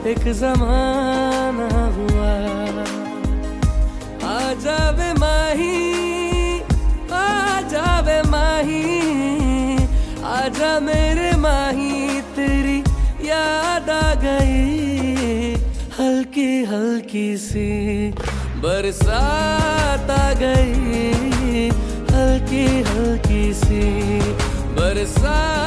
एक जमाना हुआ। आजा वे माही, आजा वे माही, आजा मेरे माही, तेरी याद आ गई। हल्की हल्की सी बरसात आ गई, हल्की हल्की सी बरसात।